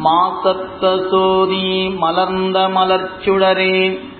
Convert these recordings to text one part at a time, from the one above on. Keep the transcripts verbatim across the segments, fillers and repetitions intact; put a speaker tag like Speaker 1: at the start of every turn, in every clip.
Speaker 1: மாசற்ற சோதி மலர்ந்த மலர்ச்சுடரே.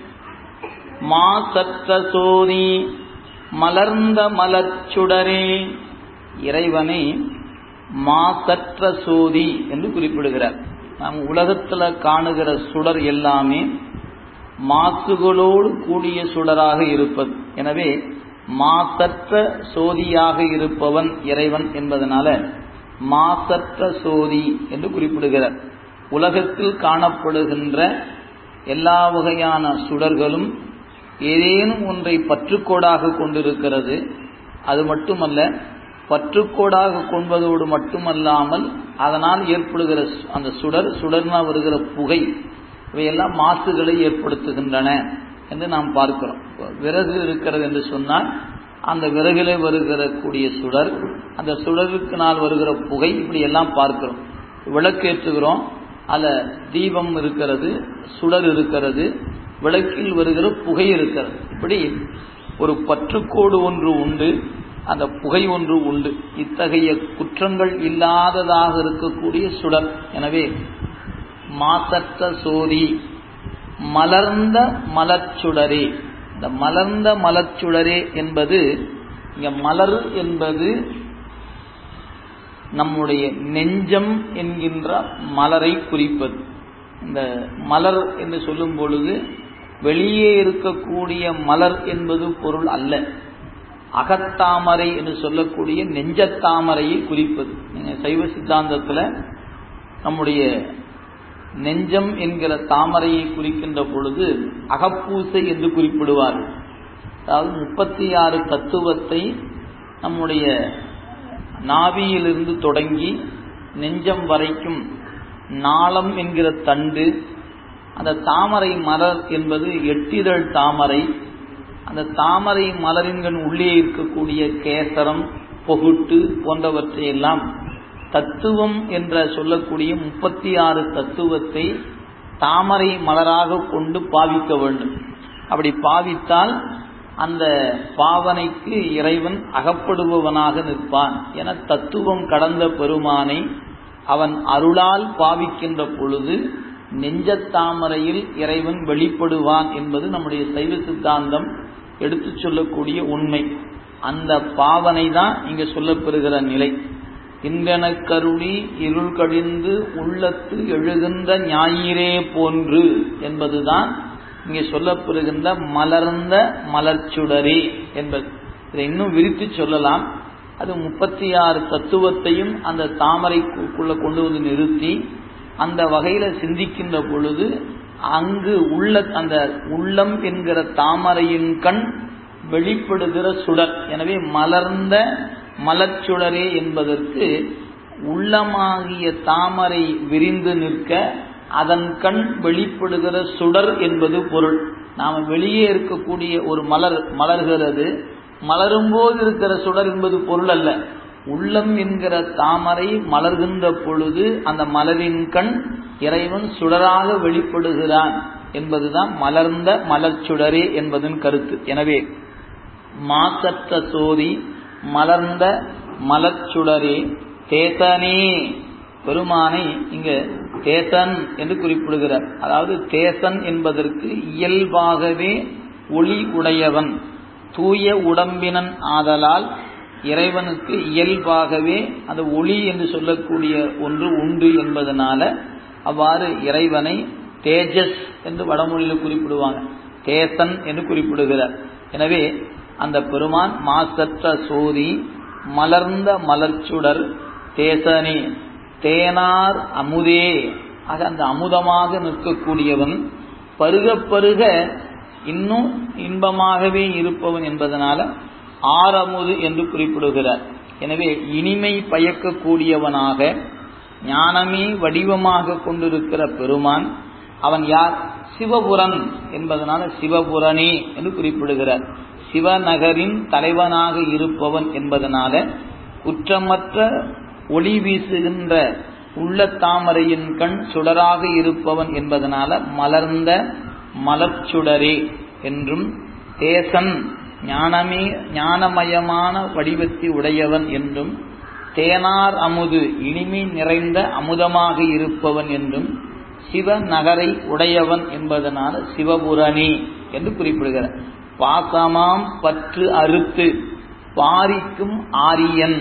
Speaker 1: மாசற்ற சோதி மலர்ந்த மலர்ச்சுடரே. இறைவனை மாசற்ற சோதி என்று குறிப்பிடுகிறார். நாம் உலகத்தில் காணுகிற சுடர் எல்லாமே மாசுகளோடு கூடிய சுடராக இருப்பது. எனவே மாசற்ற சோதியாக இருப்பவன் இறைவன் என்பதனால மாசற்ற சோதி என்று குறிப்பிடுகிறார். உலகத்தில் காணப்படுகின்ற எல்லா வகையான சுடர்களும் ஏதேனும் ஒன்றை பற்றுக்கோடாக கொண்டிருக்கிறது. அது மட்டுமல்ல, பற்றுக்கோடாக கொள்வதோடு மட்டுமல்லாமல் அதனால் ஏற்படுகிற அந்த சுடர் சுடர்னா வருகிற புகை இவையெல்லாம் மாசுகளை ஏற்படுத்துகின்றன என்று நாம் பார்க்கிறோம். விறகு இருக்கிறது என்று சொன்னால் அந்த விறகிலே வருகிற கூடிய சுடர், அந்த சுடருக்கு நாள் வருகிற புகை, இப்படி எல்லாம் பார்க்கிறோம். விளக்கேற்றுகிறோம், அதில் தீபம் இருக்கிறது, சுடர் இருக்கிறது, விளக்கில் வருகிற புகை இருக்கிறது. இப்படி ஒரு பற்றுக்கோடு ஒன்று உண்டு, அந்த புகை ஒன்று உண்டு. இத்தகைய குற்றங்கள் இல்லாததாக இருக்கக்கூடிய சுடர். எனவே மாசற்ற சோதி மலர்ந்த மலர்ச்சுடரே. இந்த மலர்ந்த மலர்ச்சுடரே என்பது, இங்க மலர் என்பது நம்முடைய நெஞ்சம் என்கின்ற மலரை குறிப்பது. இந்த மலர் என்று சொல்லும் பொழுது வெளியே இருக்கக்கூடிய மலர் என்பது பொருள் அல்ல. அகத்தாமரை என்று சொல்லக்கூடிய நெஞ்சத்தாமரையை குறிப்பது. நீங்கள் சைவ சித்தாந்தத்தில் நம்முடைய நெஞ்சம் என்கிற தாமரையை குறிக்கின்ற பொழுது அகப்பூசை என்று குறிப்பிடுவார்கள். அதாவது முப்பத்தி ஆறு தத்துவத்தை நம்முடைய நாவியிலிருந்து தொடங்கி நெஞ்சம் வரைக்கும் நாளம் என்கிற தண்டு, அந்த தாமரை மலர் என்பது எட்டிதழ் தாமரை, அந்த தாமரை மலரின்கள் உள்ளே இருக்கக்கூடிய கேசரம், பொகுட்டு போன்றவற்றையெல்லாம் தத்துவம் என்ற சொல்லக்கூடிய முப்பத்தி ஆறு தத்துவத்தை தாமரை மலராக கொண்டு பாவிக்க வேண்டும். அப்படி பாவித்தால் அந்த பாவனைக்கு இறைவன் அகப்படுபவனாக நிற்பான் என தத்துவம் கடந்த பெருமானை அவன் அருளால் பாவிக்கின்ற பொழுது நெஞ்சத்தாமரையில் இறைவன் வெளிப்படுவான் என்பது நம்முடைய சைவ சித்தாந்தம் எடுத்து சொல்லக்கூடிய உண்மை. அந்த பாவனை தான் இங்கு சொல்லப்பெறுகிற நிலை. இன்றென கருளி இருள் கழிந்து உள்ளத்து எழுகின்ற ஞாயிறே போன்று என்பதுதான் இங்கே சொல்லப்பெறுகின்ற மலர்ந்த மலர்ச்சுடரே என்பது. இதை இன்னும் விரித்து சொல்லலாம். அது முப்பத்தி ஆறு தத்துவத்தையும் அந்த தாமரைக்குள்ள கொண்டு வந்து நிறுத்தி அந்த வகையில சிந்திக்கின்ற பொழுது அங்கு உள்ள அந்த உள்ளம் என்கிற தாமரையின் கண் வெளிப்படுகிற சுடர். எனவே மலர்ந்த மலர்ச்சுடரே என்பதற்கு உள்ளமாகிய தாமரை விரிந்து நிற்க அதன் கண் வெளிப்படுகிற சுடர் என்பது பொருள். நாம் வெளியே இருக்கக்கூடிய ஒரு மலர் மலர்கிறது, மலரும் போது இருக்கிற சுடர் என்பது பொருள் அல்ல. உள்ளம் என்கிற தாமரை மலர்கின்ற பொழுது அந்த மலரின் கண் இறைவன் சுடராக வெளிப்படுகிறான் என்பதுதான் மலர்ந்த மலர்ச்சுடரே என்பதன் கருத்து. எனவே மாசற்ற சோதி மலர்ந்த மலர்ச்சுடரே தேசனே. பெருமானை இங்க தேசன் என்று குறிப்பிடுகிறார். அதாவது தேசன் என்பதற்கு இயல்பாகவே ஒளி உடையவன், தூய உடம்பினன் ஆதலால் இறைவனுக்கு இயல்பாகவே அந்த ஒளி என்று சொல்லக்கூடிய ஒன்று உண்டு என்பதனால அவ்வாறு இறைவனை தேஜஸ் என்று வடமொழியில் குறிப்பிடுவாங்க, தேசன் என்று குறிப்பிடுகிறார். எனவே அந்த பெருமான் மாசற்ற சோதி மலர்ந்த மலர்ச்சுடர் தேசனே தேனார் அமுதே. ஆக அந்த அமுதமாக நிற்கக்கூடியவன், பருக பருக இன்னும் இன்பமாகவே இருப்பவன் என்பதனால ஆரமுது என்று குறிப்பிடுகிறார். எனவே இனிமை பயக்கக்கூடியவனாக ஞானமே வடிவமாக கொண்டிருக்கிற பெருமான் அவன் யார்? சிவபுரன் என்பதனால சிவபுரனே என்று குறிப்பிடுகிறார். சிவநகரின் தலைவனாக இருப்பவன் என்பதனால குற்றமற்ற ஒளி வீசுகின்ற உள்ள தாமரையின் கண் சுடராக இருப்பவன் என்பதனால மலர்ந்த மலர்ச்சுடரே என்றும், தேசன் ஞானமே ஞானமயமான வடிவத்தை உடையவன் என்றும், தேனார் அமுது இனிமை நிறைந்த அமுதமாக இருப்பவன் என்றும் சிவ நகரை உடையவன் என்பதனால சிவபுரணி என்று குறிப்பிடுகிறார். பாசமாம் பற்று அறுத்து பாரிக்கும் ஆரியன்.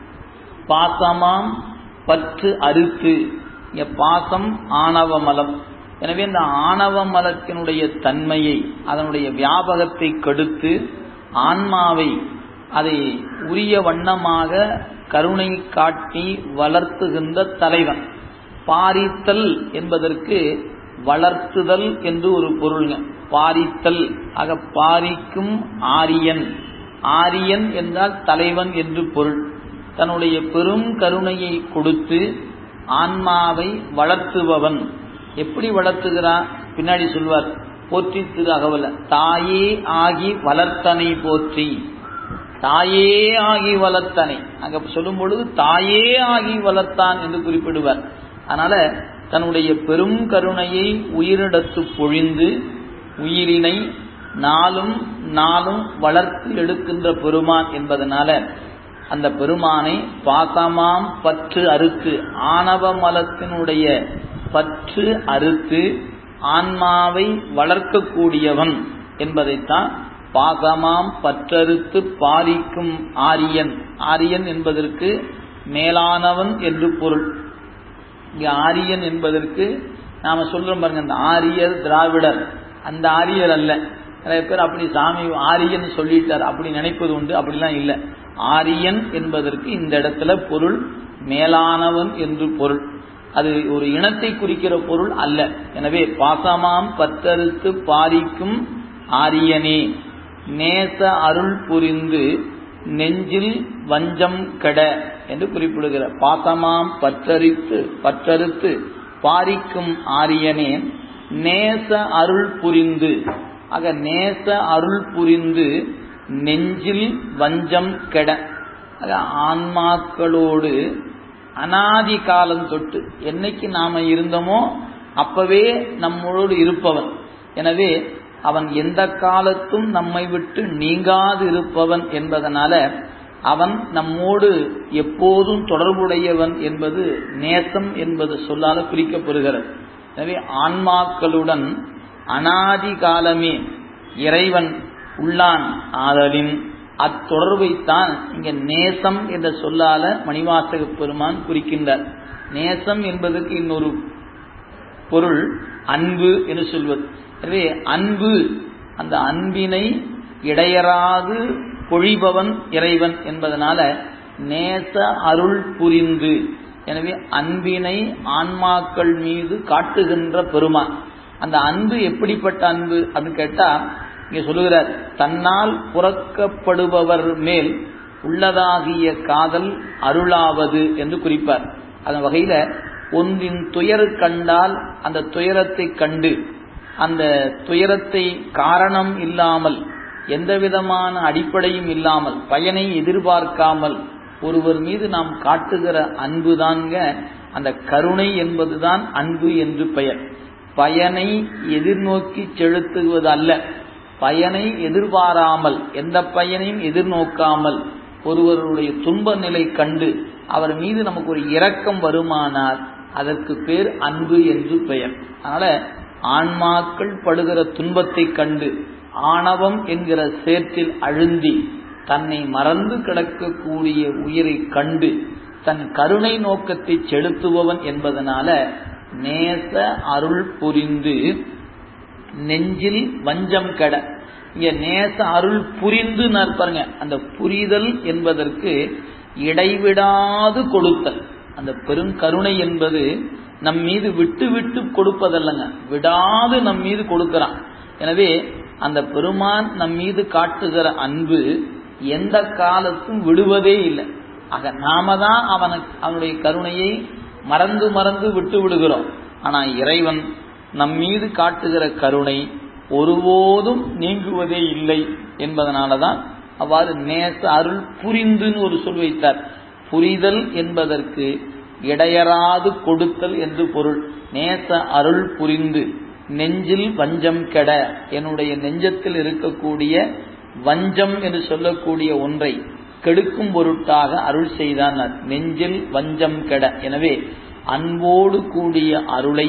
Speaker 1: பாசமாம் பற்று அறுத்து, இங்க பாசம் ஆணவ மலம். எனவே இந்த ஆணவ மலத்தினுடைய தன்மையை, அதனுடைய வியாபகத்தை கெடுத்து ஆன்மாவை அதை உரிய வண்ணமாக கருணை காட்டி வளர்த்துகின்ற தலைவன். பாரித்தல் என்பதற்கு வளர்த்துதல் என்று ஒரு பொருள்ங்க. பாரித்தல் ஆக பாரிக்கும் ஆரியன். ஆரியன் என்றால் தலைவன் என்று பொருள். தன்னுடைய பெரும் கருணையை கொடுத்து ஆன்மாவை வளர்த்துபவன். எப்படி வளர்த்துகிறான் பின்னாடி சொல்வார். போற்றி திரு அகவல தாயே ஆகி வளர்த்தனை போற்றி. தாயே ஆகி வளர்த்தனை அங்க சொல்லும் பொழுது தாயே ஆகி வளர்த்தான் என்று குறிப்பிடுவார். அதனால தன்னுடைய பெரும் கருணையை உயிரிடத்து பொழிந்து உயிரினை நாளும் நாளும் வளர்த்து எடுக்கின்ற பெருமான் என்பதனால அந்த பெருமானை பாசமாம் பற்று அறுத்து, ஆணவ மலத்தினுடைய பற்று அறுத்து ஆன்மாவை வளர்க்கக்கூடியவன் என்பதைத்தான் பாசமாம் பற்றறுத்து பாரிக்கும் ஆரியன். ஆரியன் என்பதற்கு மேலானவன் என்று பொருள். இங்க ஆரியன் என்பதற்கு நாம சொல்றோம் பாருங்க, அந்த ஆரியர் திராவிடர், அந்த ஆரியர் அல்ல. நிறைய பேர் அப்படி சாமி ஆரியன் சொல்லிட்டார் அப்படி நினைப்பது உண்டு. அப்படிலாம் இல்லை. ஆரியன் என்பதற்கு இந்த இடத்துல பொருள் மேலானவன் என்று பொருள். அது ஒரு இனத்தை குறிக்கிற பொருள் அல்ல. எனவே பாசமாம் பற்றறுத்து பாரிக்கும் ஆரியனே நேச அருள் புரிந்து நெஞ்சில் வஞ்சம் கெட என்று குறிப்பிடுகிற பாசமாம் பற்றறுத்து பற்றறுத்து பாரிக்கும் ஆரியனே நேச அருள் புரிந்து. ஆக நேச அருள் புரிந்து நெஞ்சில் வஞ்சம் கெட. ஆக ஆன்மாக்களோடு அனாதி காலம் தொட்டு என்னைக்கு நாம இருந்தோமோ அப்பவே நம்மளோடு இருப்பவன். எனவே அவன் எந்த காலத்தும் நம்மை விட்டு நீங்காது இருப்பவன் என்பதனால அவன் நம்மோடு எப்போதும் தொடர்புடையவன் என்பது நேசம் என்பது சொல்லால குறிக்கப்படுகிறது. எனவே ஆன்மாக்களுடன் அனாதி காலமே இறைவன் உள்ளான் ஆதலின் அத்தொடர்பைத்தான் இங்க நேசம் என்ற சொல்லால மணிவாசக பெருமான் குறிக்கின்றார். நேசம் என்பதற்கு இன்னொரு பொருள் அன்பு என்று சொல்வது. எனவே அன்பு, அந்த அன்பினை இடையராது பொழிபவன் இறைவன் என்பதனால நேச அருள் புரிந்து. எனவே அன்பினை ஆன்மாக்கள் மீது காட்டுகின்ற பெருமான். அந்த அன்பு எப்படிப்பட்ட அன்பு அப்படின்னு கேட்டா இங்க சொல்லுகிறார், தன்னால் புறக்கப்படுபவர் மேல் உள்ளதாகிய காதல் அருளாவது என்று குறிப்பார். அதன் வகையில ஒன்றின் துயர் கண்டால் அந்த துயரத்தை கண்டு அந்த துயரத்தை காரணம் இல்லாமல் எந்த விதமான அடிப்படையும் இல்லாமல் பயனை எதிர்பார்க்காமல் ஒருவர் மீது நாம் காட்டுகிற அன்புதாங்க அந்த கருணை என்பதுதான் அன்பு என்று பெயர். பயனை எதிர்நோக்கி செலுத்துவது அல்ல, பயனை எதிர்பாராமல் எந்த பயனையும் எதிர்நோக்காமல் ஒருவருடைய துன்ப நிலை கண்டு அவர் மீது நமக்கு ஒரு இரக்கம் வருமானால் அதற்கு பேர் அன்பு என்று பெயர். அதனால ஆன்மாக்கள் படுகிற துன்பத்தை கண்டு ஆணவம் என்கிற சேற்றில் அழுந்தி தன்னை மறந்து கிடக்கக்கூடிய உயிரை கண்டு தன் கருணை நோக்கத்தை செலுத்துபவன் என்பதனால நேச அருள் புரிந்து நெஞ்சில் வஞ்சம் கெட. இங்க நேச அருள் புரிந்து பாருங்க, அந்த புரிதல் என்பதற்கு இடைவிடாது கொடுத்தல். அந்த பெருங்கருணை என்பது நம் மீது விட்டு விட்டு கொடுப்பதல்லங்க, விடாது நம் மீது கொடுக்கிறான். எனவே அந்த பெருமான் நம் மீது காட்டுகிற அன்பு எந்த காலத்தும் விடுவதே இல்லை. ஆக நாம தான் அவனுக்கு அவனுடைய கருணையை மறந்து மறந்து விட்டு விடுகிறோம். ஆனா இறைவன் நம் மீது காட்டுகிற கருணை ஒருபோதும் நீங்குவதே இல்லை என்பதனாலதான் அவ்வாறு நேச அருள் புரிந்துன்னு ஒரு சொல் வைத்தார். புரிதல் என்பதற்கு இடையராது கொடுத்தல் என்று பொருள். நேச அருள் புரிந்து நெஞ்சில் வஞ்சம் கெட, என்னுடைய நெஞ்சத்தில் இருக்கக்கூடிய வஞ்சம் என்று சொல்லக்கூடிய ஒன்றை கெடுக்கும் பொருட்டாக அருள் செய்தான். நெஞ்சில் வஞ்சம் கெட. எனவே அன்போடு கூடிய அருளை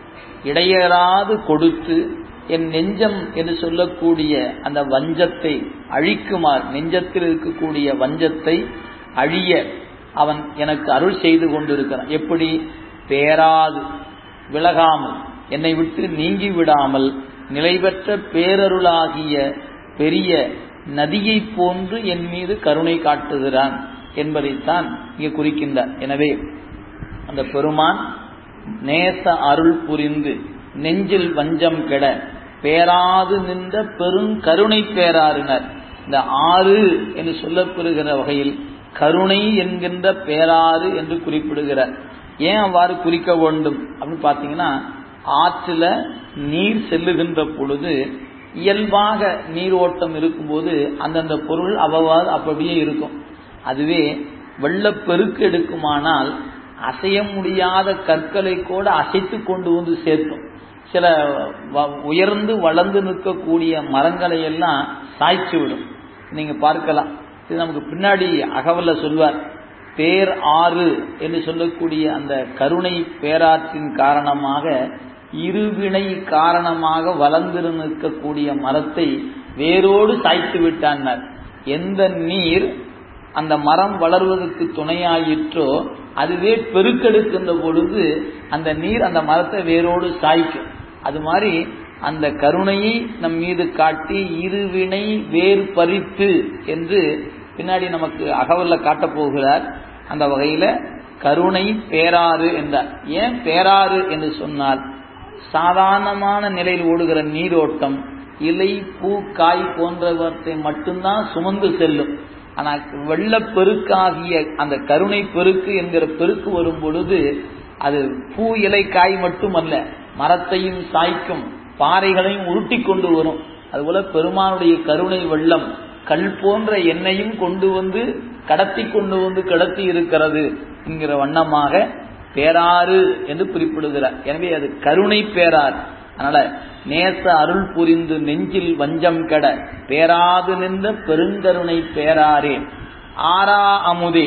Speaker 1: இடையறாது கொடுத்து என் நெஞ்சம் என்று சொல்லக்கூடிய அந்த வஞ்சத்தை அழிக்குமாறு, நெஞ்சத்தில் இருக்கக்கூடிய வஞ்சத்தை அழிய அவன் எனக்கு அருள் செய்து கொண்டிருக்கிறான். எப்படி? பேராது, விலகாமல், என்னை விட்டு நீங்கி விடாமல் நிலை பெற்ற பேரருளாகிய பெரிய நதியை போன்று என் மீது கருணை காட்டுகிறான் என்பதைத்தான் இங்கே குறிக்கின்றார். எனவே அந்த பெருமான் நேச அருள் புரிந்து நெஞ்சில் வஞ்சம் கெட பேராது நின்ற பெருங்கருணை பேராறினர். இந்த ஆறு என்று சொல்லப்பெறுகிற வகையில் கருணை என்கின்ற பேராறு என்று குறிப்பிடுகிறார். ஏன் அவ்வாறு குறிக்க வேண்டும் அப்படின்னு பார்த்தீங்கன்னா, ஆற்றில நீர் செல்லுகின்ற பொழுது இயல்பாக நீரோட்டம் இருக்கும்போது அந்தந்த பொருள் அவ்வளவு அப்படியே இருக்கும். அதுவே வெள்ளப்பெருக்கு எடுக்குமானால் அசைய முடியாத கற்களை கூட அசைத்து கொண்டு வந்து சேர்க்கும். சில உயர்ந்து வளர்ந்து நிற்கக்கூடிய மரங்களை எல்லாம் சாய்ச்சி விடும். நீங்க பார்க்கலாம். இது நமக்கு பின்னாடி அகவல்ல சொல்வார். பேர் ஆறு என்று சொல்லக்கூடிய அந்த கருணை பேராற்றின் காரணமாக இருவினை காரணமாக வளர்ந்து நிற்கக்கூடிய மரத்தை வேரோடு சாய்த்து விட்டார். எந்த நீர் அந்த மரம் வளர்வதற்கு துணையாயிற்றோ அதுவே பெருக்கெடுக்கின்ற பொழுது அந்த நீர் அந்த மரத்தை வேரோடு சாய்க்கும். அது மாதிரி அந்த கருணையை நம் மீது காட்டி இருவினை வேர் பறித்து என்று பின்னாடி நமக்கு அகவல்ல காட்டப் போகிறார். அந்த வகையில கருணை பேராறு என்றார். ஏன் பேராறு என்று சொன்னால், சாதாரணமான நிலையில் ஓடுகிற நீரோட்டம் இலை பூ காய் போன்றவற்றை மட்டும்தான் சுமந்து செல்லும். ஆனால் வெள்ளப்பெருக்காகிய அந்த கருணை பெருக்கு என்கிற பெருக்கு வரும் பொழுது அது பூ இலை காய் மட்டுமல்ல, மரத்தையும் சாய்க்கும், பாறைகளையும் உருட்டி கொண்டு வரும். அதுபோல பெருமானுடைய கருணை வெள்ளம் கல் போன்ற எண்ணெயும் கொண்டு வந்து கடத்தி கொண்டு வந்து கடத்தி இருக்கிறது என்கிற வண்ணமாக பேராறு என்று குறிப்பிடுகிறார். எனவே அது கருணை பேராறு. அதனால நேச அருள் புரிந்து நெஞ்சில் வஞ்சம் கெட பேராது நின்ற பெருங்கருணை பேராரே. ஆரா அமுதே,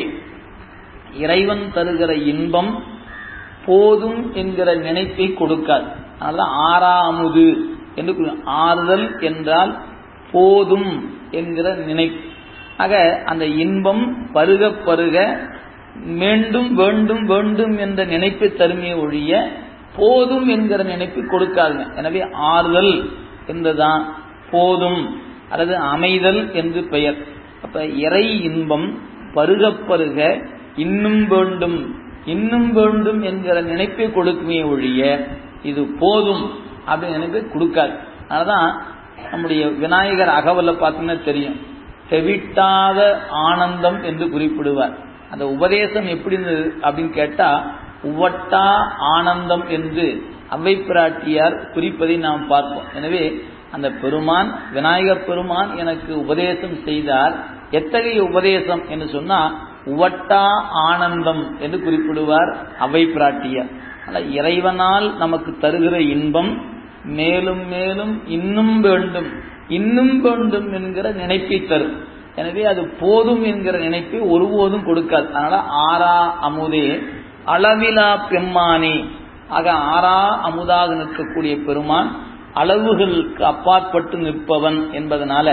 Speaker 1: இறைவன் தருகிற இன்பம் போதும் என்கிற நினைப்பை கொடுக்காது. அதனால ஆரா அமுது என்று, ஆறுதல் என்றால் போதும் என்கிற நினைப்பு. ஆக அந்த இன்பம் பருக பருக மீண்டும் வேண்டும் வேண்டும் என்ற நினைப்பை தருமையை ஒழிய போதும் என்கிற நினைப்பு கொடுக்காதுங்க. எனவே ஆறுதல் என்றுதான் போதும் அல்லது அமைதல் என்று பெயர். அப்ப இறை இன்பம் பருக பருக இன்னும் வேண்டும் இன்னும் வேண்டும் என்கிற நினைப்பை கொடுக்குமே ஒழிய இது போதும் அப்படின்னு நினைப்பை கொடுக்காது. அதனாலதான் நம்முடைய விநாயகர் அகவல்ல பார்த்தீங்கன்னா தெரியும், தெவிட்டாத ஆனந்தம் என்று குறிப்பிடுவார். அந்த உபதேசம் எப்படி அப்படின்னு கேட்டா உவட்டா ஆனந்தம் என்று அவ்வை பிராட்டியார் குறிப்பதை நாம் பார்ப்போம். எனவே அந்த பெருமான் விநாயகர் பெருமான் எனக்கு உபதேசம் செய்தார். எத்தகைய உபதேசம் என்று சொன்னா உவட்டா ஆனந்தம் என்று குறிப்பிடுவார் அவ்வை பிராட்டியார். இறைவனால் நமக்கு தருகிற இன்பம் மேலும் மேலும் இன்னும் வேண்டும் இன்னும் வேண்டும் என்கிற நினைப்பை தரும். எனவே அது போதும் என்கிற நினைப்பை ஒருபோதும் கொடுக்காது. அதனால ஆரா அமுதே அளவிலா பெம்மானி. ஆக ஆரா அமுதாக நிற்கக்கூடிய பெருமான் அளவுகளுக்கு அப்பாற்பட்டு நிற்பவன் என்பதனால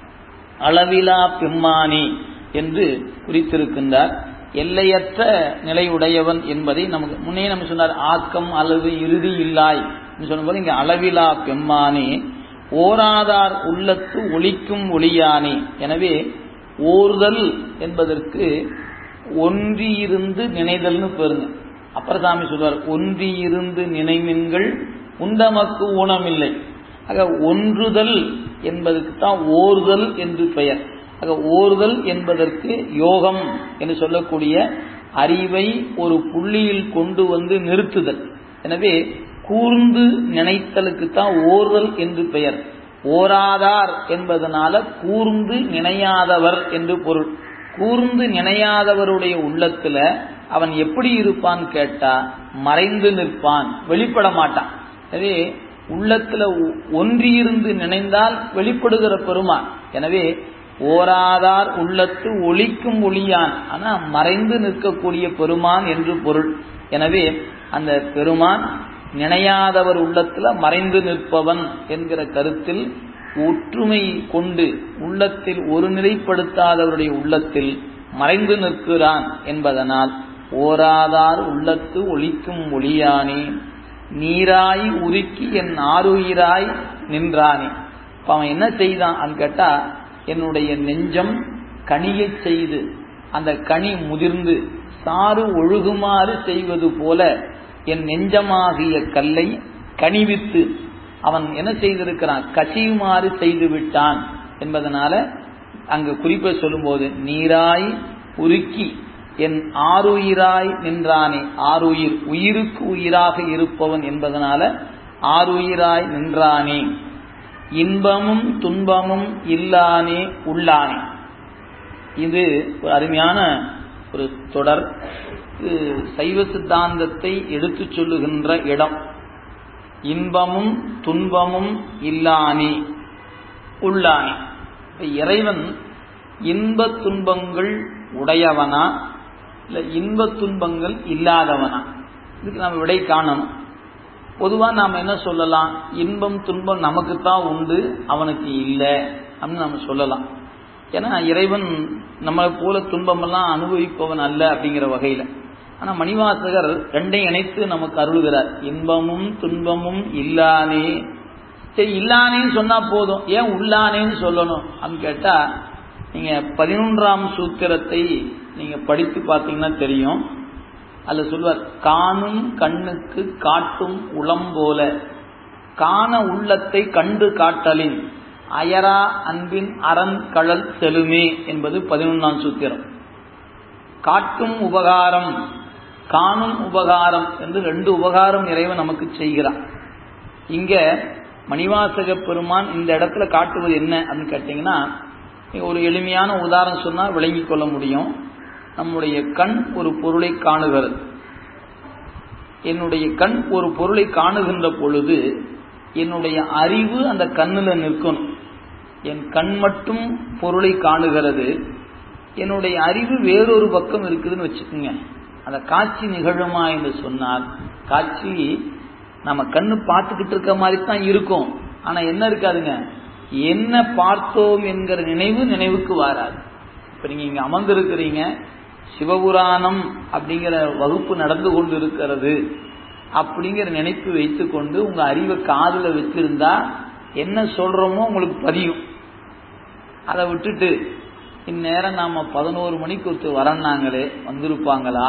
Speaker 1: அளவிலா பெம்மானி என்று குறித்திருக்கின்றார். எல்லையற்ற நிலை உடையவன் என்பதை நமக்கு முன்னே நம்ம சொன்னார். ஆக்கம் அளவு இறுதி இல்லாய் சொன்னபோது இங்க அளவிலா பெம்மானி ஓராதார் உள்ளத்து ஒளிக்கும் ஒளியானே. எனவே ஓர்தல் என்பதற்கு ஒன்றியிருந்து நினைதல்னு பெருங்க. அப்பரசாமி சொல்வார், ஒன்றியிருந்து நினைமின்கள் உண்டமக்கு ஊனமில்லை. ஆக ஒன்றுதல் என்பதற்கு தான் ஓர்தல் என்று பெயர். ஆக ஓர்தல் என்பதற்கு யோகம் என்று சொல்லக்கூடிய அறிவை ஒரு புள்ளியில் கொண்டு வந்து நிறுத்துதல். எனவே கூர்ந்து நினைத்தலுக்கு தான் ஓர்தல் என்று பெயர். ஓராதார் என்பதனால கூர்ந்து நினையாதவர் என்று பொருள். கூர்ந்து நினையாதவருடைய உள்ளத்துல அவன் எப்படி இருப்பான் கேட்டா மறைந்து நிற்பான், வெளிப்பட மாட்டான். எனவே உள்ளத்துல ஒன்றியிருந்து நினைந்தால் வெளிப்படுகிற பெருமான். எனவே ஓராதார் உள்ளத்து ஒளிக்கும் ஒளியான், ஆனா மறைந்து நிற்கக்கூடிய பெருமான் என்று பொருள். எனவே அந்த பெருமான் நினையாதவர் உள்ளத்துல மறைந்து நிற்பவன் என்கிற கருத்தில் ஒற்றுமை கொண்டு உள்ளத்தில் ஒரு நிலைப்படுத்தாதவருடைய உள்ளத்தில் மறைந்து நிற்கிறான் என்பதனால் ஓராதார் உள்ளத்து ஒளிக்கும் ஒளியானே நீராய் உருக்கி என் ஆருயிராய் நின்றானே. அவன் என்ன செய்தான் கேட்டா, என்னுடைய நெஞ்சம் கனியை செய்து அந்த கனி முதிர்ந்து சாறு ஒழுகுமாறு செய்வது போல என் நெஞ்சமாகிய கல்லை கனிவித்து அவன் என்ன செய்திருக்கிறான், கசியுமாறு செய்து விட்டான் என்பதனால அங்கு குறிப்பை சொல்லும்போது நீராய் உருக்கி என் ஆருயிராய் நின்றானே. ஆருயிர் உயிருக்கு உயிராக இருப்பவன் என்பதனால ஆருயிராய் நின்றானே. இன்பமும் துன்பமும் இல்லானே உள்ளானே. இது ஒரு அருமையான ஒரு தொடர். சைவ சித்தாந்தத்தை எடுத்து சொல்லுகின்ற இடம். இன்பமும் துன்பமும் இல்லானே உள்ளானே. இறைவன் இன்ப துன்பங்கள் உடையவனா இல்ல இன்ப துன்பங்கள் இல்லாதவனா, இதுக்கு நம்ம விடை காணணும். பொதுவா நாம என்ன சொல்லலாம், இன்பம் துன்பம் நமக்குத்தான் உண்டு அவனுக்கு இல்லை அப்படின்னு நம்ம சொல்லலாம். ஏன்னா இறைவன் நம்மளை போல துன்பமெல்லாம் அனுபவிப்பவன் அல்ல அப்படிங்கிற வகையில. ஆனா மணிவாசகர் ரெண்டையும் இணைத்து நமக்கு அருள்கிறார். இன்பமும் துன்பமும் இல்லானே. சரி, இல்லானேன்னு சொன்னா போதும், ஏன் உள்ளானேன்னு சொல்லணும் அப்படின்னு கேட்டா, நீங்க பதினொன்றாம் சூத்திரத்தை நீங்க படித்து பார்த்தீங்கன்னா தெரியும். அதுல சொல்வார், காணும் கண்ணுக்கு காட்டும் உளம் போல காண உள்ளத்தை கண்டு காட்டலின் அயரா அன்பின் அரண் கழல் செலுமே என்பது பதினொன்றாம் சூத்திரம். காட்டும் உபகாரம் காணும் உபகாரம் என்று ரெண்டு உபகாரம் இறைவன் நமக்கு செய்கிறான். இங்க மணிவாசக பெருமான் இந்த இடத்துல காட்டுவது என்ன அப்படின்னு கேட்டீங்கன்னா, ஒரு எளிமையான உதாரணம் சொன்னா விளங்கிக் கொள்ள முடியும். நம்முடைய கண் ஒரு பொருளை காணுகிறது. என்னுடைய கண் ஒரு பொருளை காணுகின்ற பொழுது என்னுடைய அறிவு அந்த கண்ணுல நிற்கணும். என் கண் மட்டும் பொருளை காணுகிறது, என்னுடைய அறிவு வேறொரு பக்கம் இருக்குதுன்னு வச்சுக்கோங்க. அந்த காட்சி நிகழுமா என்று சொன்னால், காட்சி நம்ம கண்ணு பார்த்துக்கிட்டு இருக்க மாதிரி தான் இருக்கும். ஆனா என்ன இருக்காதுங்க, என்ன பார்த்தோம் என்கிற நினைவு நினைவுக்கு வராது. இப்ப நீங்க இங்க அமர்ந்திருக்கிறீங்க, சிவபுராணம் அப்படிங்கிற வகுப்பு நடந்து கொண்டு இருக்கிறது அப்படிங்கிற நினைப்பு வைத்து கொண்டு உங்க அறிவை காதுல வச்சிருந்தா என்ன சொல்றோமோ உங்களுக்கு பதியும். அதை விட்டுட்டு இந்நேரம் நாம பதினோரு மணிக்கு ஒருத்தர் வரனாங்களே வந்திருப்பாங்களா,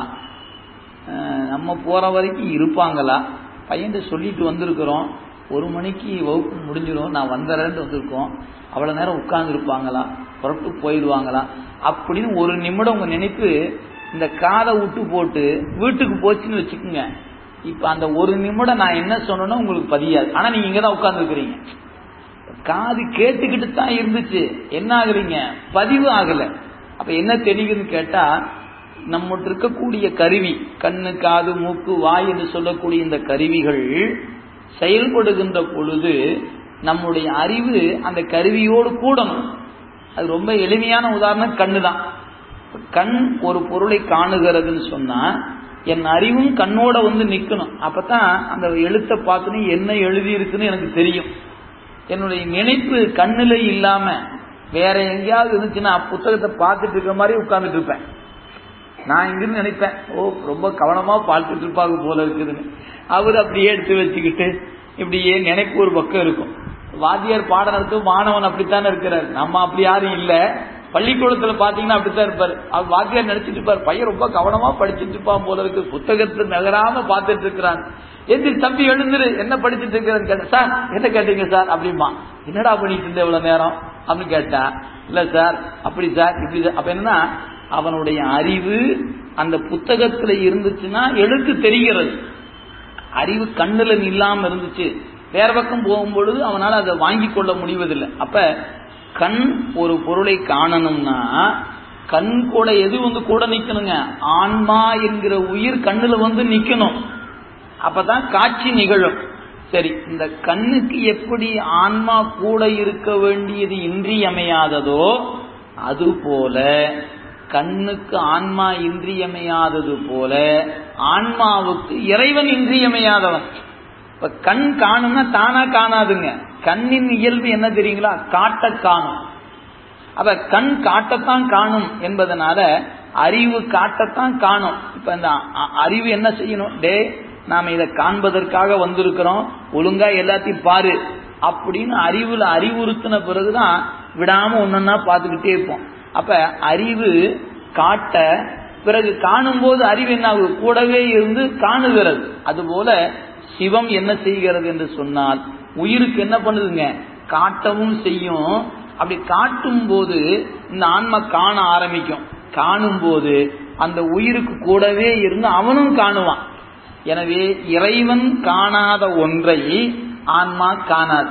Speaker 1: நம்ம போற வரைக்கும் இருப்பாங்களா, பையன் சொல்லிட்டு வந்திருக்கிறோம், ஒரு மணிக்கு வகுப்பு முடிஞ்சிடும் நான் வந்துடுறேன்ட்டு வந்திருக்கோம், அவ்வளவு நேரம் உட்கார்ந்து இருப்பாங்களா, புறப்பட்டு போயிடுவாங்களா அப்படின்னு ஒரு நிமிடம் உங்க நினைப்பு இந்த காதை விட்டு போட்டு வீட்டுக்கு போச்சுன்னு வச்சுக்கோங்க. இப்ப அந்த ஒரு நிமிடம் நான் என்ன சொன்னேன்னு உங்களுக்கு பதியாது. ஆனா நீங்க இங்கதான் உட்கார்ந்து இருக்கிறீங்க, காது கேட்டுக்கிட்டு தான் இருந்துச்சு, என்ன ஆகுறீங்க, பதிவு ஆகல. அப்ப என்ன தெரியுதுன்னு கேட்டா, நம்ம இருக்கக்கூடிய கருவி கண்ணு காது மூக்கு வாய் என்று சொல்லக்கூடிய இந்த கருவிகள் செயல்படுகின்ற பொழுது நம்முடைய அறிவு அந்த கருவியோடு கூடணும். அது ரொம்ப எளிமையான உதாரணம் கண்ணு தான். கண் ஒரு பொருளை காணுகிறதுன்னு சொன்னா என் அறிவும் கண்ணோட வந்து நிக்கணும். அப்பதான் அந்த எழுத்தை பார்த்து என்ன எழுதி இருக்குன்னு எனக்கு தெரியும். என்னுடைய நினைப்பு கண்ணுல இல்லாம வேற எங்கேயாவது இருந்துச்சுன்னா புத்தகத்தை பார்த்துட்டு இருக்கிற மாதிரி உட்கார்ந்துட்டு இருப்பேன். நான் இங்கிருந்து நினைப்பேன், ஓ ரொம்ப கவனமா பார்த்துட்டு இருப்பாங்க போல இருக்குதுன்னு. அவர் அப்படியே எடுத்து வச்சுக்கிட்டு இப்படியே நினைப்பு ஒரு பக்கம் இருக்கும். வாத்தியார் பாடம் நடத்தும் மாணவன் அப்படித்தானே இருக்கிறார், நம்ம அப்படி யாரும் இல்ல. பள்ளிக்கூடத்துல பாத்தீங்கன்னா அப்படித்தான் இருப்பாரு. அவர் வாத்தியார் நினைச்சிட்டு இருப்பாரு, பையன் ரொம்ப கவனமா படிச்சுட்டு இருப்பான் போல இருக்கு, புத்தகத்தை நகராம பார்த்துட்டு இருக்கிறான். எந்திரி தம்பி எழுந்துரு, என்ன படிச்சுட்டு இருக்கிறேன்னு கேட்டேன். சார் என்ன கேட்டீங்க சார் அப்படிமா, என்னடா பண்ணிட்டு இருந்த இவ்வளவு நேரம் அப்படின்னு கேட்டா, இல்ல சார் அப்படி சார் இப்படி. அப்ப என்னன்னா அவனுடைய அறிவு அந்த புத்தகத்துல இருந்துச்சுன்னா எழுத்து தெரிகிறது, அறிவு கண்ணுல இல்லாம இருந்துச்சு வேற பக்கம் போகும்பொழுது அவனால அதை வாங்கி கொள்ள முடிவதில்லை. அப்ப கண் ஒரு பொருளை காணணும்னா கண் கூட எது வந்து கூட நிக்கணுங்க, ஆன்மா என்கிற உயிர் கண்ணுல வந்து நிக்கணும். அப்பதான் காட்சி நிகழும். சரி, இந்த கண்ணுக்கு எப்படி ஆன்மா கூட இருக்க வேண்டியது இன்றியமையாததோ அதுபோல கண்ணுக்கு ஆன்மா இன்றியமையாதது போல ஆன்மாவுக்கு இறைவன் இன்றியமையாதவன். இப்ப கண் காணும்னா தானா காணாதுங்க. கண்ணின் இயல்பு என்ன தெரியுங்களா? காட்ட காணும். அப்ப கண் காட்டத்தான் காணும் என்பதனால அறிவு காட்டத்தான் காணும். இப்ப இந்த அறிவு என்ன செய்யணும்? டே நாம இதை காண்பதற்காக வந்திருக்கிறோம், ஒழுங்கா எல்லாத்தையும் பாரு அப்படின்னு அறிவுல அறிவுறுத்தின பிறகுதான் விடாம ஒன்னொன்னா பார்த்துக்கிட்டே இருப்போம். அப்ப அறிவு காட்ட பிறகு காணும் போது அறிவு என்ன ஆகுது? கூடவே இருந்து காணுகிறது. அதுபோல சிவம் என்ன செய்கிறது என்று சொன்னால் உயிருக்கு என்ன பண்ணுதுங்க? காட்டவும் செய்யும். அப்படி காட்டும் போது இந்த ஆன்மா காண ஆரம்பிக்கும். காணும் போது அந்த உயிருக்கு கூடவே இருந்து அவனும் காணுவான். எனவே இறைவன் காணாத ஒன்றை ஆன்மா காணாது.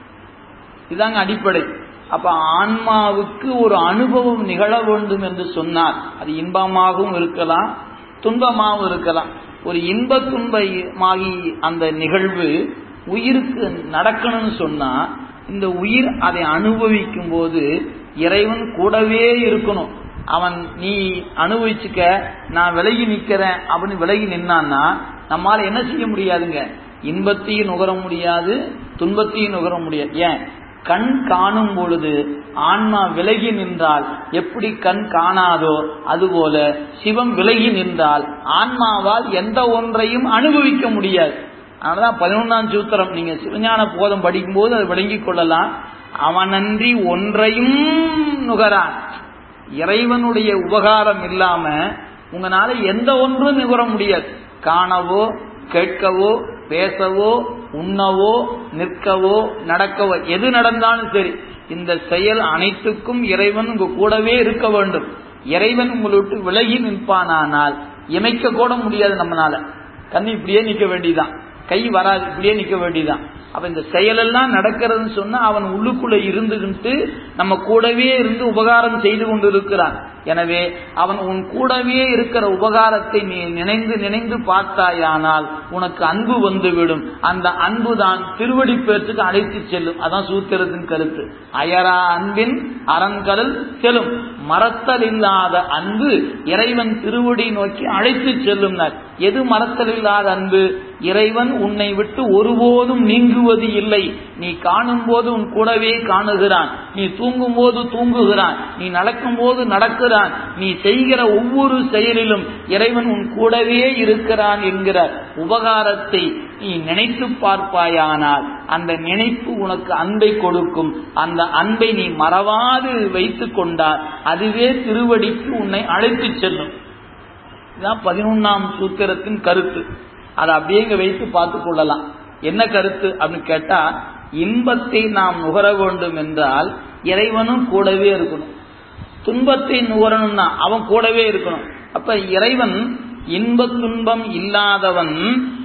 Speaker 1: இதாங்க அடிப்படை. அப்ப ஆன்மாவுக்கு ஒரு அனுபவம் நிகழ வேண்டும் என்று சொன்னால் அது இன்பமாகவும் இருக்கலாம், துன்பமாகவும் இருக்கலாம். ஒரு இன்ப துன்பமாகி அந்த நிகழ்வு உயிருக்கு நடக்கணும்னு சொன்னா இந்த உயிர் அதை அனுபவிக்கும் போது இறைவன் கூடவே இருக்கணும். அவன் நீ அனுபவிச்சுக்க, நான் விலகி நிக்கிறேன் அப்படின்னு விலகி நின்னான்னா நம்மால என்ன செய்ய முடியாதுங்க? இன்பத்தையும் நுகர முடியாது, துன்பத்தையும் நுகர முடியாது. ஏன்? கண் காணும் பொழுது ஆன்மா விலகி நின்றால் எப்படி கண் காணாதோ அதுபோல சிவம் விலகி நின்றால் ஆன்மாவால் எந்த ஒன்றையும் அனுபவிக்க முடியாது. அதனாலதான் பதினொன்னாம் சூத்திரம் நீங்க சிவஞான போதம் படிக்கும் போது அதை விளங்கிக் கொள்ளலாம். அவனன்றி ஒன்றையும் நுகரான். இறைவனுடைய உபகாரம் இல்லாம உங்களால எந்த ஒன்றும் நுகர முடியாது. காணவோ, கேட்கவோ, பேசவோ, உண்ணவோ, நிற்கவோ, நடக்கவோ, எது நடந்தாலும் சரி இந்த செயல் அனைத்துக்கும் இறைவன் உங்க கூடவே இருக்க வேண்டும். இறைவன் உங்களை விட்டு விலகி நிற்பானால் இமைக்க கூட முடியாது. நம்மளால கண்ணு இப்படியே நிக்க வேண்டியதான், கை வராது, இப்படியே நிக்க வேண்டியதான். அப்ப இந்த செயலெல்லாம் நடக்கிறதுன்னு சொன்னா அவன் உள்ளுக்குள்ள இருந்துகிட்டு நம்ம கூடவே இருந்து உபகாரம் செய்து கொண்டு இருக்கிறான். எனவே அவன் உன் கூடவே இருக்கிற உபகாரத்தை நீ நினைந்து நினைந்து பார்த்தாயானால் உனக்கு அன்பு வந்துவிடும். அந்த அன்பு தான் திருவடி பேர்த்துக்கு அழைத்து செல்லும். அதான் சூத்திரத்தின் கருத்து. அயரா அன்பின் அரண்கடல் செல்லும். மறத்தல் இல்லாத அன்பு இறைவன் திருவடி நோக்கி அழைத்து செல்லும். எது மறத்தல் இல்லாத அன்பு? இறைவன் உன்னை விட்டு ஒருபோதும் நீங்குவது இல்லை. நீ காணும் போது உன் கூடவே காணுகிறான், நீ தூங்கும் போது தூங்குகிறான், நீ நடக்கும் போது நடக்கிறான், நீ செய்கிற ஒவ்வொரு செயலிலும் இறைவன் உன் கூடவே இருக்கிறான் என்கிற உபகாரத்தை நீ நினைத்து பார்ப்பாயானால் அந்த நினைப்பு உனக்கு அன்பை கொடுக்கும். அந்த அன்பை நீ மறவாது வைத்துக் கொண்டால் அதுவே திருவடிக்கு உன்னை அழைத்து செல்லும். இதுதான் பதினொன்னாம் சூத்திரத்தின் கருத்து. அதை அப்படியே வைத்து பார்த்துக் கொள்ளலாம். என்ன கருத்து அப்படின்னு கேட்டா, இன்பத்தை நாம் நுகர வேண்டும் என்றால் இறைவனும் கூடவே இருக்கணும். துன்பத்தை நுகரணும்னா அவன் கூடவே இருக்கணும். அப்ப இறைவன் இன்ப துன்பம் இல்லாதவன்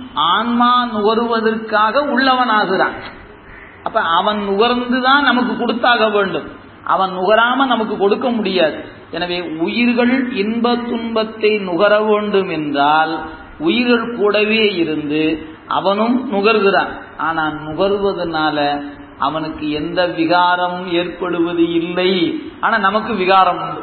Speaker 1: ஆன்மா நுகருவதற்காக உள்ளவனாகிறான். அப்ப அவன் நுகர்ந்துதான் நமக்கு கொடுத்தாக வேண்டும். அவன் நுகராம நமக்கு கொடுக்க முடியாது. எனவே உயிர்கள் இன்ப துன்பத்தை நுகர வேண்டும் என்றால் உயிர்கள் கூடவே இருந்து அவனும் நுகர்கிறான். ஆனா நுகர்வதனால அவனுக்கு எந்த விகாரமும் ஏற்படுவது இல்லை. ஆனா நமக்கு விகாரம் உண்டு.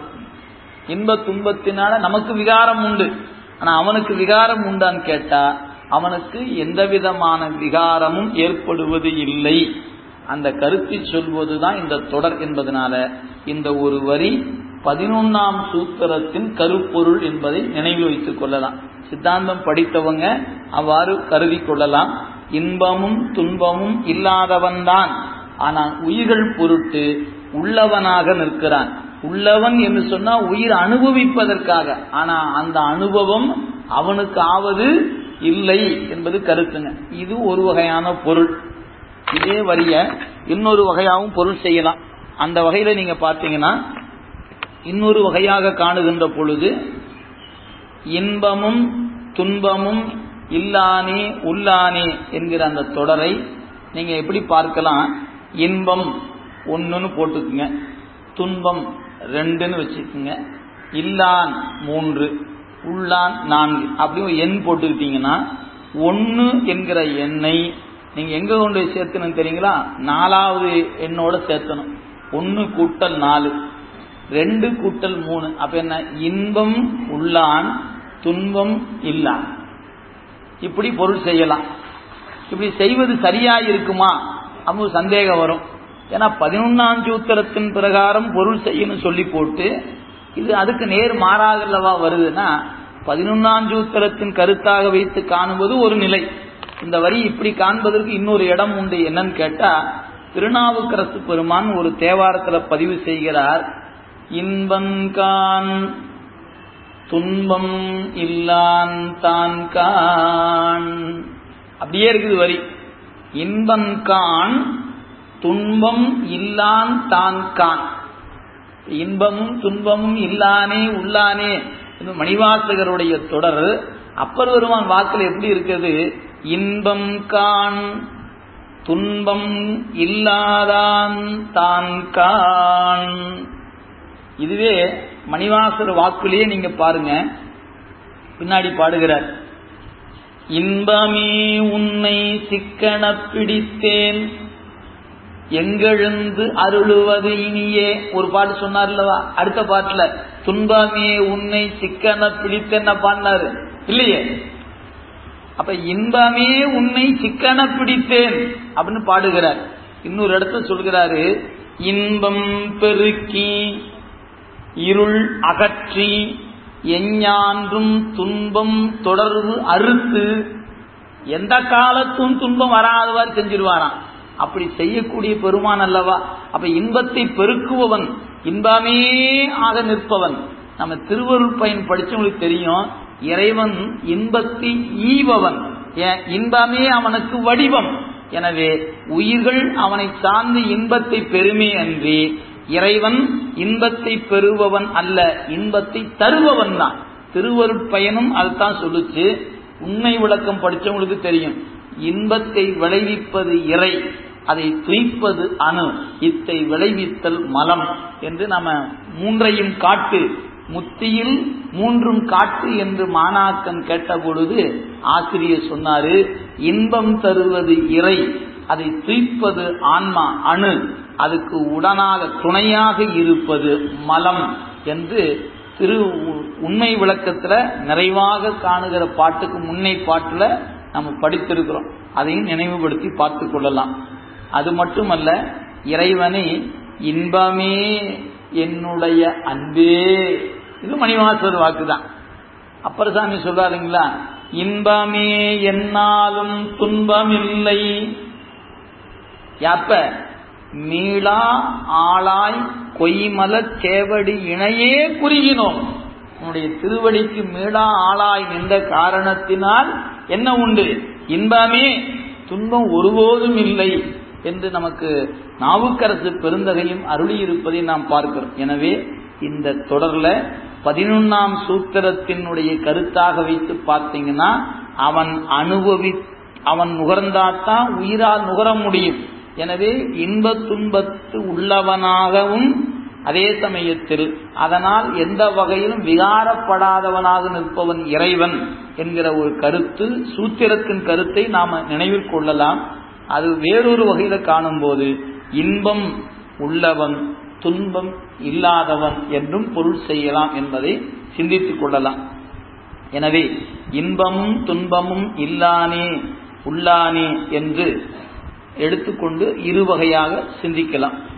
Speaker 1: இன்ப துன்பத்தினால நமக்கு விகாரம் உண்டு. ஆனா அவனுக்கு விகாரம் உண்டான்னு கேட்டா அவனுக்கு எந்த விதமான விகாரமும் ஏற்படுவது இல்லை. அந்த கருத்தை சொல்வதுதான் இந்த தொடர் என்பதனால இந்த ஒரு வரி பதினொன்னாம் சூத்திரத்தின் கருப்பொருள் என்பதை நினைவில் வைத்துக் கொள்ளலாம். சித்தாந்தம் படித்தவங்க அவ்வாறு கருதி கொள்ளலாம். இன்பமும் துன்பமும் இல்லாதவன்தான், ஆனால் உயிர்கள் பொருட்டு உள்ளவனாக நிற்கிறான். உள்ளவன் என்று சொன்னா உயிர் அனுபவிப்பதற்காக, ஆனா அந்த அனுபவம் அவனுக்கு ஆவது இல்லை என்பது கருத்துங்க. இது ஒரு வகையான பொருள். இதே வரிய இன்னொரு வகையாகவும் பொருள் செய்யலாம். அந்த வகையில நீங்க பார்த்தீங்கன்னா இன்னொரு வகையாக காணுகின்ற பொழுது இன்பமும் துன்பமும் இல்லானே உள்ளானே என்கிற அந்த தொடரை நீங்க எப்படி பார்க்கலாம்? இன்பம் ஒன்னுன்னு போட்டுக்குங்க, துன்பம் ரெண்டுன்னு வச்சுக்குங்க, இல்லான் மூன்று, உள்ளான் நான்கு, அப்படி ஒரு எண் போட்டுக்கிட்டீங்கன்னா ஒன்னு என்கிற எண்ணை நீங்க எங்க கொண்டு சேர்த்தணும் தெரியுங்களா? நாலாவது எண்ணோட சேர்த்தணும். ஒன்னு கூட்டல் நாலு. ரெண்டு கூட்டல் மூணு அப்ப என்ன? இன்பம் உள்ளான் துன்பம் இல்லான். இப்படி பொருள் செய்யலாம். இப்படி செய்வது சரியா இருக்குமா அப்போ சந்தேகம் வரும். ஏன்னா பதினொன்னாம் சூத்திரத்தின் பிரகாரம் பொருள் செய்யணும் சொல்லி போட்டு இது அதுக்கு நேர் மாறாகல்லவா வருதுன்னா, பதினொன்னாம் சூத்திரத்தின் கருத்தாக வைத்து காணுவது ஒரு நிலை. இந்த வரி இப்படி காண்பதற்கு இன்னொரு இடம் உண்டு. என்னன்னு கேட்டா, திருநாவுக்கரசு பெருமான் ஒரு தேவாரத்தில் பதிவு செய்கிறார். இன்பன்கான் துன்பம் இல்லான் தான் கான். அப்படியே இருக்குது வரி. இன்பன்கான் துன்பம் இல்லான் தான் கான். இன்பமும் துன்பமும் இல்லானே உள்ளானே மணிவாசகருடைய தொடர் அப்பர் பெருமான் வாக்கில் எப்படி இருக்குது? இன்பம் கான் துன்பம் இல்லாதான் தான் கான். இதுவே மணிவாசர் வாக்குலயே நீங்க பாருங்க, பின்னாடி பாடுகிறார். இன்பமே உன்னை சிக்கன பிடித்தேன் எங்கெழுந்து அருளுவது இனியே ஒரு பாட்டு சொன்னார் இல்லவா? அடுத்த பாட்டுல துன்பமே உன்னை சிக்கன பிடித்தேன் பாடினாரு இல்லையே? அப்ப இன்பமே உன்னை சிக்கன பிடித்தேன் அப்படின்னு பாடுகிறார். இன்னொரு இடத்துல சொல்கிறாரு, இன்பம் பெருக்கி இருள் அகற்றி எஞ்ஞான்றும் துன்பம் தொடர்பு அறுத்து எந்த காலத்தும் துன்பம் வராதவாறு செஞ்சிருவாராம். அப்படி செய்யக்கூடிய பெருமான் அல்லவா? அப்ப இன்பத்தை பெருக்குபவன், இன்பமே ஆக நிற்பவன். நம்ம திருவருள் பயன் படிச்சவங்களுக்கு தெரியும், இறைவன் இன்பத்தை ஈபவன். இன்பமே அவனுக்கு வடிவம். எனவே உயிர்கள் அவனை சார்ந்து இன்பத்தை பெருமே அன்றி இறைவன் இன்பத்தை பெறுபவன் அல்ல, இன்பத்தை தருபவன் தான். திருவருள் பயனும் அதுதான் சொல்லுச்சு. உண்மை விளக்கம் படிச்சவங்களுக்கு தெரியும், இன்பத்தை விளைவிப்பது இறை, அதை துய்ப்பது அணு, இத்தை விளைவித்தல் மலம் என்று நம்ம மூன்றையும் காட்டு, முத்தியில் மூன்றும் காட்டு என்று மாணாக்கன் கேட்ட பொழுது ஆசிரியர் சொன்னாரு, இன்பம் தருவது இறை, அதை துய்ப்பது ஆன்மா அணு, அதுக்கு உடனாக துணையாக இருப்பது மலம் என்று திரு உண்மை விளக்கத்துல நிறைவாக காணுகிற பாட்டுக்கு முன்னை பாட்டுல நம்ம படித்திருக்கிறோம். அதையும் நினைவுபடுத்தி பார்த்து கொள்ளலாம். அது மட்டுமல்ல, இறைவனை இன்பமே என்னுடைய அன்பே, இது மணிவாசர் வாக்குதான். அப்பர்சாமி சொல்றாருங்களா, இன்பமே என்னாலும் துன்பமில்லை, யாப்ப மீளா ஆளாய் கொய்மலர் சேவடி இணையே குறுகினோம். உன்னுடைய திருவடிக்கு மீளா ஆளாய் நின்ற காரணத்தினால் என்ன உண்டு? இன்பமே, துன்பம் ஒருபோதும் இல்லை என்று நமக்கு நாவுக்கரசு பெருந்தகையும் அருளி இருப்பதை நாம் பார்க்கிறோம். எனவே இந்த தொடர்ல பதினொன்னாம் சூத்திரத்தினுடைய கருத்தாக வைத்து பார்த்தீங்கன்னா, அவன் அனுபவி அவன் நுகர்ந்தாத்தான் உயிரால் நுகர முடியும். எனவே இன்ப துன்பத்து உள்ளவனாகவும் அதே சமயத்தில் அதனால் எந்த வகையிலும் விகாரப்படாதவனாக நிற்பவன் இறைவன் என்கிற ஒரு கருத்து, சூத்திரத்தின் கருத்தை நாம நினைவில் கொள்ளலாம். அது வேறொரு வகையில காணும் போது இன்பம் உள்ளவன் துன்பம் இல்லாதவன் என்றும் பொருள் செய்யலாம் என்பதை சிந்தித்துக் கொள்ளலாம். எனவே இன்பமும் துன்பமும் இல்லானே உள்ளானே என்று எடுத்துக்கொண்டு இரு வகையாக சிந்திக்கலாம்.